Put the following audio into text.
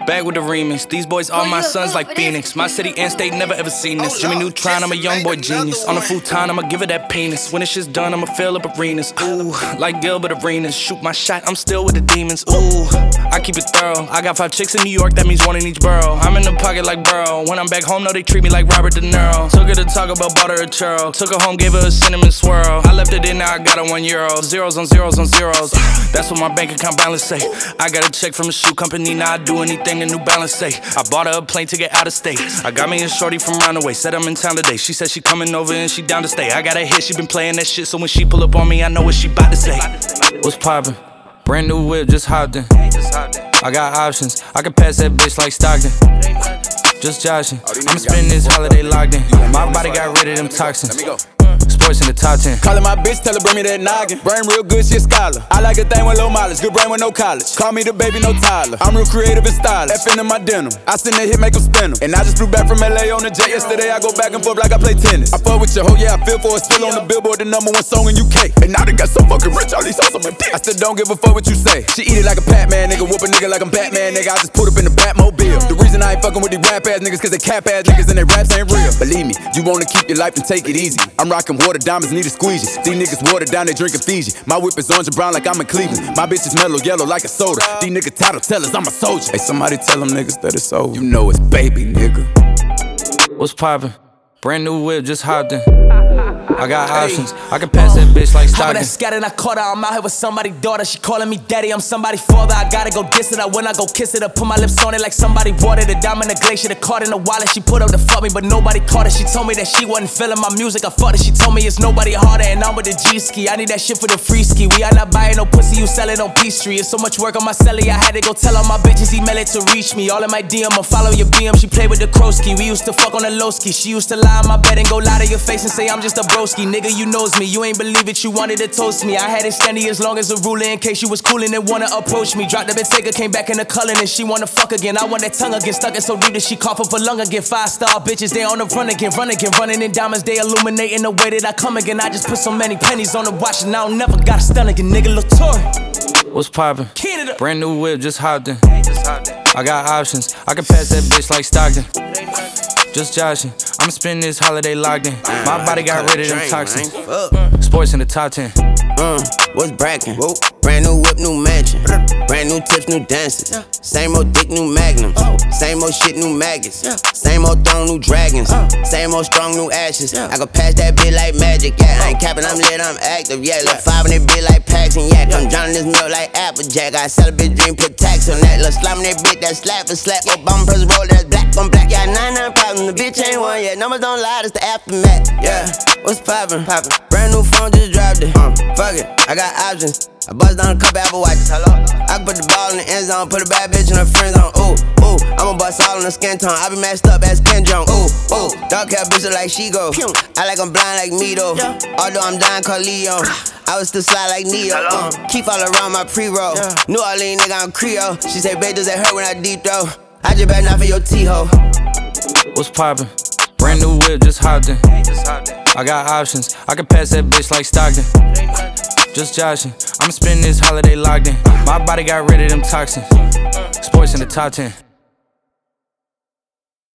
Back with the remix. These boys all my sons like Phoenix. My city and state never ever seen this. Jimmy Neutron, I'm a young boy genius. On a futon, I'ma give it that penis. When this shit's done, I'ma fill up arenas. Ooh, like Gilbert Arenas. Shoot my shot, I'm still with the demons. Ooh, I keep it thorough. I got 5 chicks in New York, that means 1 in each borough. I'm in the pocket like Burrow. When I'm back home, no, they treat me like Robert De Niro. Took her to Taco Bell, bought her a churro. Took her home, gave her a cinnamon swirl. I left it in, now I got her €1. Zeros on zeros on zeros. That's what my bank account balance say. I got a check from a shoe company, now I do anything a New Balance say. I bought her a plane ticket out of state. I got me a shorty from Roundaway, said I'm in town today. She said she coming over and she down to stay. I got a hit, she been playing that shit, so when she pull up on me, I know what she bout to say. What's poppin'? Brand new whip, just hopped in. I got options, I can pass that bitch like Stockton. Just joshing, I'ma spend this holiday locked in. My body got rid of them toxins. Sports in the top 10. Callin' my bitch, tell her bring me that noggin. Brain real good, she a scholar. I like a thing with low mileage, good brain with no college. Call me the baby, no Tyler. I'm real creative and stylish. F in my denim. I send that hit, make them spin 'em. And I just flew back from LA on the jet yesterday. I go back and forth like I play tennis. I fuck with your hoe, yeah, I feel for it. Still on the Billboard, the #1 song in UK. And now they got so fucking rich, all these hoes on my dick. I still don't give a fuck what you say. She eat it like a Pac-Man, nigga. Whoop a nigga like I'm Batman, nigga. I just put up in the Batmobile. The reason I ain't fucking with these rap ass niggas, cause they cap ass niggas and they raps ain't real. Believe me, you wanna keep your life and take it easy. I'm rocking water diamonds, need a squeegee. These niggas watered down, they drinking Fiji. My whip is orange and brown like I'm in Cleveland. My bitch is mellow yellow like a soda. These niggas title tellers, I'm a soldier. Hey, somebody tell them niggas that it's over. You know it's baby, nigga. What's poppin'? Brand new whip, just hopped in. I got options, I can pass that bitch like Stockton. I scattered, I caught her, I'm out here with somebody's daughter. She calling me daddy, I'm somebody's father. I gotta go diss it, when I go kiss it, I put my lips on it like somebody watered it. Diamond in the glacier, the card in the wallet. She put up to fuck me, but nobody caught it. She told me that she wasn't feeling my music, I fucked it. She told me it's nobody harder, and I'm with the G-ski. I need that shit for the free ski. We are not buying no pussy, you sell it on P-Street. It's so much work on my celly, I had to go tell all my bitches, email it to reach me. All in my DM, I follow your BM. She played with the Krosky. We used to fuck on the low ski. She used to lie on my bed and go lie to your face and say I'm just a broski. Nigga, you knows me, you ain't believe it, you wanted to toast me. I had it standing as long as a ruler in case you was coolin' and wanna approach me. Dropped the Bentayga, came back in the culling and she wanna fuck again. I want that tongue again, stuck it so deep that she cough up a lung again. 5-star bitches, they on the run again, running in diamonds, they illuminating the way that I come again. I just put so many pennies on the watch and I don't never got a stun again, nigga. Latour. What's poppin'? Brand new whip, just hopped in. I got options, I can pass that bitch like Stockton. Just joshing, I'ma spend this holiday locked in. My body got rid of them toxins. Sports in the top 10. What's brackin'? Brand new whip, new mansion. Brand new tips, new dances. Same old dick, new magnums. Same old shit, new maggots. Same old throne, new dragons. Same old strong, new ashes. I can pass that bitch like magic, yeah. I ain't capping, I'm lit, I'm active, yeah. Look 5 in that bitch like packs and yak. I'm drowning this milk like Applejack. I sell a bitch dream, put tax on that. Look slime that bitch, that slap for slap. Yo, bum press roll, that's black on black. Yeah, 99 problems, the bitch ain't one yet. Numbers don't lie, it's the aftermath, yeah. What's poppin'? Brand new phone, just dropped it. Fuck it, I got options. I bust down a couple Apple Watches. Hello? I can put the ball in the end zone, put a bad bitch in her friend zone. Ooh, ooh, I'ma bust all in the skin tone. I be mashed up as Ken Jong. Ooh, ooh, dark hair bitch look like she go. I like I'm blind like me though. Although I'm dying called Leon. I was still slide like Neo. Keep all around my pre-roll. New Orleans nigga, I'm Creole. She say, babe, does that hurt when I deep throw? I just better not for your T-ho. What's poppin'? Brand new whip, just hopped in. I got options, I can pass that bitch like Stockton. Just joshing, I'ma spend this holiday locked in. My body got rid of them toxins. Sports in the top 10.